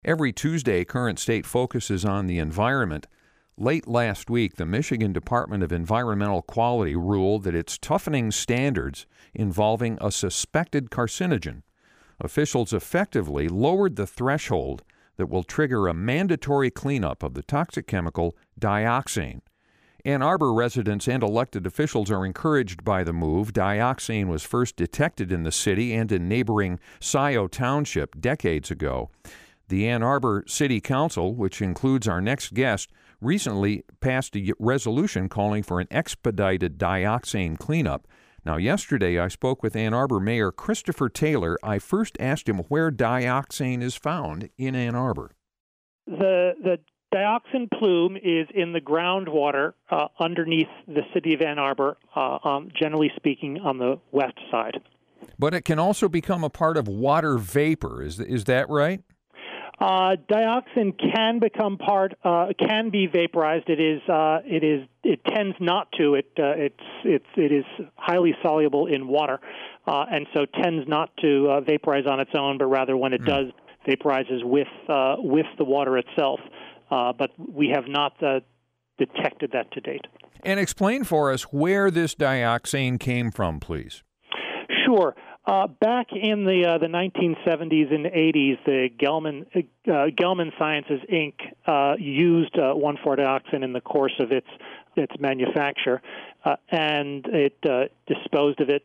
Every Tuesday, Current State focuses on the environment. Late last week, the Michigan Department of Environmental Quality ruled that it's toughening standards involving a suspected carcinogen. Officials effectively lowered the threshold that will trigger a mandatory cleanup of the toxic chemical dioxane. Ann Arbor residents and elected officials are encouraged by the move. Dioxane was first detected in the city and in neighboring Scioto Township decades ago. The Ann Arbor City Council, which includes our next guest, recently passed a resolution calling for an expedited dioxane cleanup. Now, yesterday I spoke with Ann Arbor Mayor Christopher Taylor. I first asked him where dioxane is found in Ann Arbor. The dioxin plume is in the groundwater underneath the city of Ann Arbor, generally speaking, on the west side. But it can also become a part of water vapor. Is that right? Dioxin can become can be vaporized. It tends not to. It is highly soluble in water, and so tends not to vaporize on its own, but rather when it does, vaporizes with the water itself. But we have not detected that to date. And explain for us where this dioxane came from, please. Sure. Back in the 1970s and 80s, the Gelman Sciences Inc. Used 1,4-dioxane in the course of its manufacture, and it disposed of it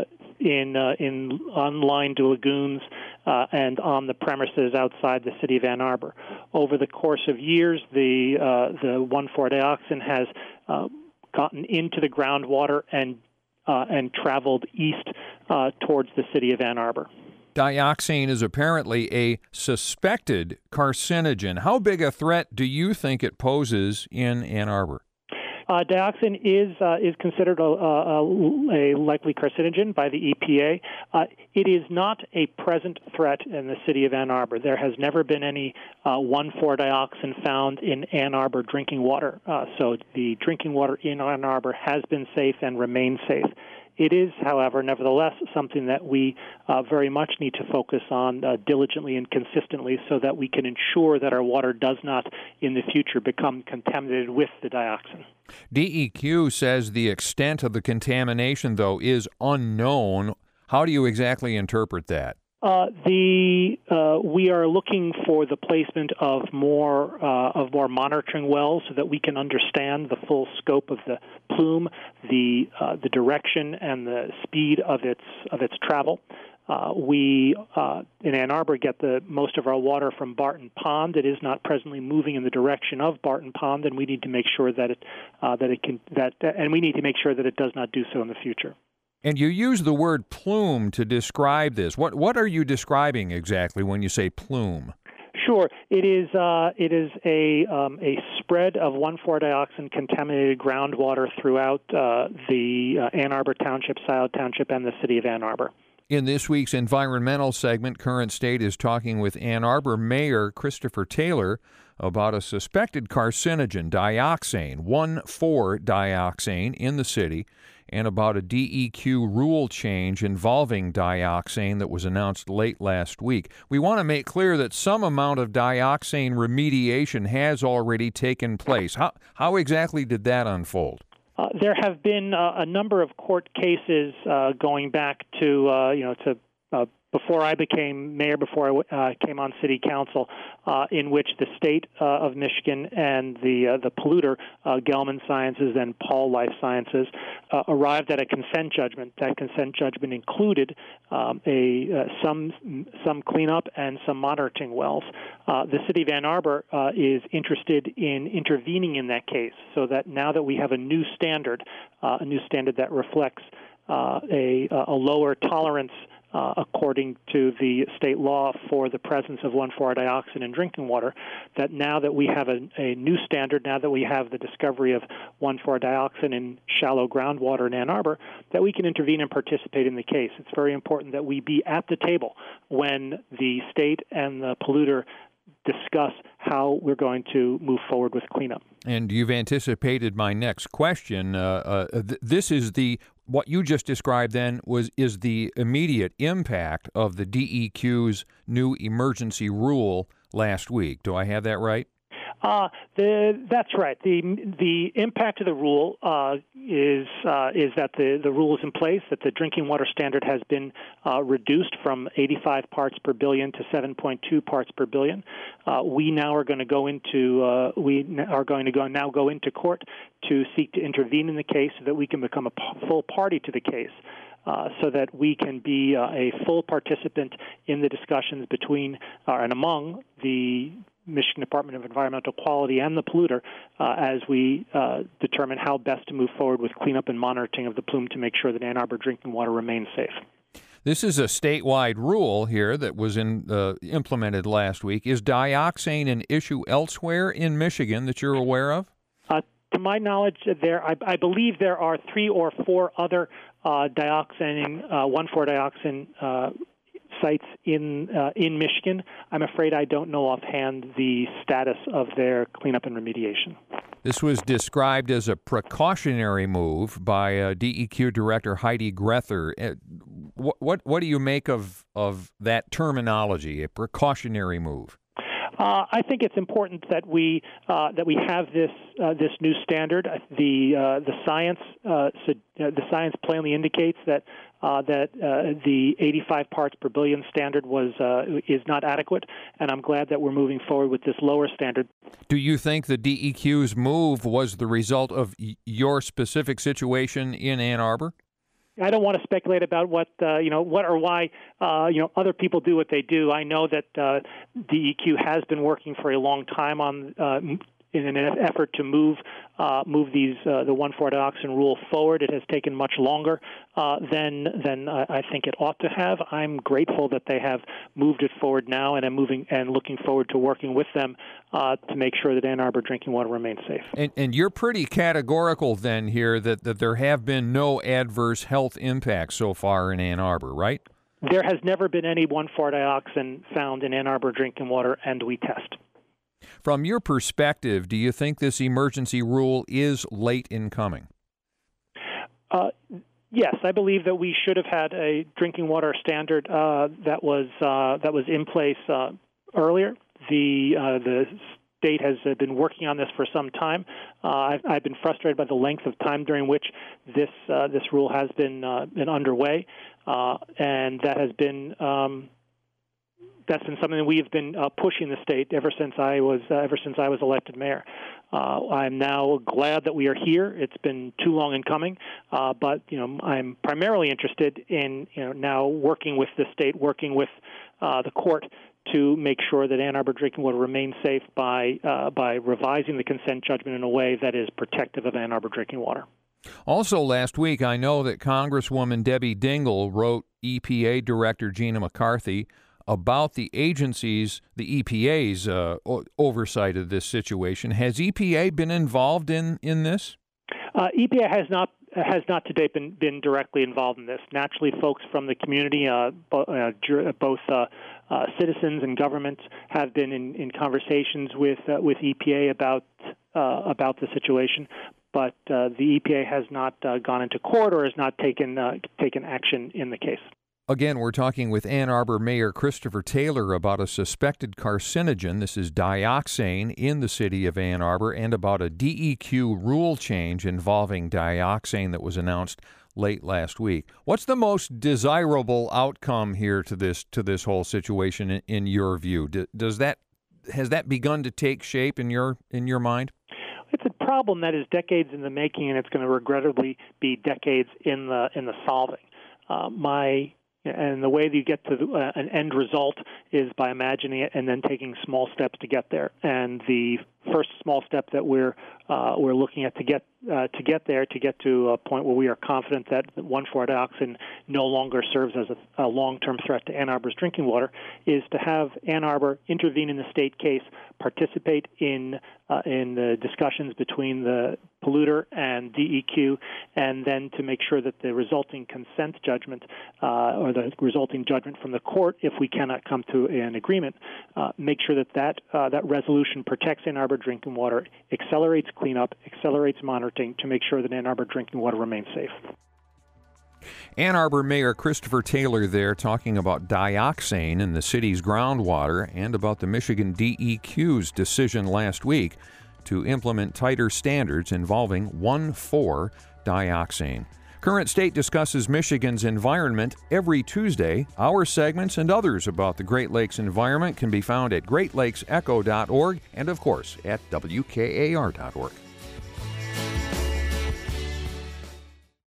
on lined lagoons and on the premises outside the city of Ann Arbor. Over the course of years, the 1,4-dioxane has gotten into the groundwater and traveled east towards the city of Ann Arbor. Dioxane is apparently a suspected carcinogen. How big a threat do you think it poses in Ann Arbor? Dioxin is considered a likely carcinogen by the EPA. It is not a present threat in the city of Ann Arbor. There has never been any 1,4-dioxane found in Ann Arbor drinking water. So the drinking water in Ann Arbor has been safe and remains safe. It is, however, nevertheless, something that we very much need to focus on diligently and consistently so that we can ensure that our water does not, in the future, become contaminated with the dioxin. DEQ says the extent of the contamination, though, is unknown. How do you exactly interpret that? We are looking for the placement of more monitoring wells so that we can understand the full scope of the plume, the direction and the speed of its travel. We in Ann Arbor get most of our water from Barton Pond. It is not presently moving in the direction of Barton Pond, and we need to make sure that we need to make sure that it does not do so in the future. And you use the word plume to describe this. What are you describing exactly when you say plume? Sure. It is a spread of 1,4-dioxane contaminated groundwater throughout the Ann Arbor Township, Scioto Township, and the city of Ann Arbor. In this week's environmental segment, Current State is talking with Ann Arbor Mayor Christopher Taylor about a suspected carcinogen, dioxane, 1,4-dioxane, in the city, and about a DEQ rule change involving dioxane that was announced late last week. We want to make clear that some amount of dioxane remediation has already taken place. How exactly did that unfold? There have been a number of court cases going back to before I became mayor, before I came on city council, in which the state of Michigan and the polluter, Gelman Sciences and Paul Life Sciences, arrived at a consent judgment. That consent judgment included some cleanup and some monitoring wells. The city of Ann Arbor is interested in intervening in that case, so that now that we have a new standard that reflects a lower tolerance according to the state law for the presence of 1,4-dioxane in drinking water, that now that we have a new standard, now that we have the discovery of 1,4-dioxane in shallow groundwater in Ann Arbor, that we can intervene and participate in the case. It's very important that we be at the table when the state and the polluter discuss how we're going to move forward with cleanup. And you've anticipated my next question. This is what you just described then is the immediate impact of the DEQ's new emergency rule last week. Do I have that right? That's right. The impact of the rule is that the rule is in place, that the drinking water standard has been reduced from 85 parts per billion to 7.2 parts per billion. We now are going to go into go into court to seek to intervene in the case so that we can become a full party to the case. So that we can be a full participant in the discussions between and among the Michigan Department of Environmental Quality and the polluter as we determine how best to move forward with cleanup and monitoring of the plume to make sure that Ann Arbor drinking water remains safe. This is a statewide rule here that was implemented last week. Is dioxane an issue elsewhere in Michigan that you're aware of? To my knowledge, I believe there are 3 or 4 other 1,4-dioxane sites in Michigan. I'm afraid I don't know offhand the status of their cleanup and remediation. This was described as a precautionary move by DEQ Director Heidi Grether. What do you make of that terminology, a precautionary move? I think it's important that we have this new standard. The science plainly indicates that the 85 parts per billion standard is not adequate, and I'm glad that we're moving forward with this lower standard. Do you think the DEQ's move was the result of your specific situation in Ann Arbor? I don't want to speculate about what or why other people do what they do. I know that DEQ has been working for a long time on in an effort to move the 1,4-dioxane rule forward. It has taken much longer than I think it ought to have. I'm grateful that they have moved it forward now, and I'm looking forward to working with them to make sure that Ann Arbor drinking water remains safe. And you're pretty categorical then here that there have been no adverse health impacts so far in Ann Arbor, right? There has never been any 1,4-dioxane found in Ann Arbor drinking water, and we test. From your perspective, do you think this emergency rule is late in coming? Yes, I believe that we should have had a drinking water standard that was in place earlier. The state has been working on this for some time. I've been frustrated by the length of time during which this rule has been underway, and that has been. That's been something that we have been pushing the state ever since I was elected mayor. I'm now glad that we are here. It's been too long in coming, but I'm primarily interested in now working with the state, working with the court to make sure that Ann Arbor drinking water remains safe by revising the consent judgment in a way that is protective of Ann Arbor drinking water. Also last week, I know that Congresswoman Debbie Dingell wrote EPA Director Gina McCarthy about the agency's, the EPA's oversight of this situation. Has EPA been involved in this? EPA has not to date been directly involved in this. Naturally, folks from the community, both citizens and government, have been in conversations with EPA about the situation. But the EPA has not gone into court or has not taken action in the case. Again, we're talking with Ann Arbor Mayor Christopher Taylor about a suspected carcinogen, this is dioxane, in the city of Ann Arbor, and about a DEQ rule change involving dioxane that was announced late last week. What's the most desirable outcome here to this whole situation in your view? Has that begun to take shape in your mind? It's a problem that is decades in the making, and it's going to regrettably be decades in the solving. And the way that you get to an end result is by imagining it and then taking small steps to get there. And the first small step that we're looking at to get to a point where we are confident that 1,4-dioxane no longer serves as a long-term threat to Ann Arbor's drinking water is to have Ann Arbor intervene in the state case, participate in the discussions between the polluter and DEQ, and then to make sure that the resulting consent judgment or the resulting judgment from the court, if we cannot come to an agreement, make sure that resolution protects Ann Arbor drinking water, accelerates cleanup, accelerates monitoring to make sure that Ann Arbor drinking water remains safe. Ann Arbor Mayor Christopher Taylor there talking about dioxane in the city's groundwater and about the Michigan DEQ's decision last week to implement tighter standards involving 1,4-dioxane. Current State discusses Michigan's environment every Tuesday. Our segments and others about the Great Lakes environment can be found at greatlakesecho.org and, of course, at WKAR.org.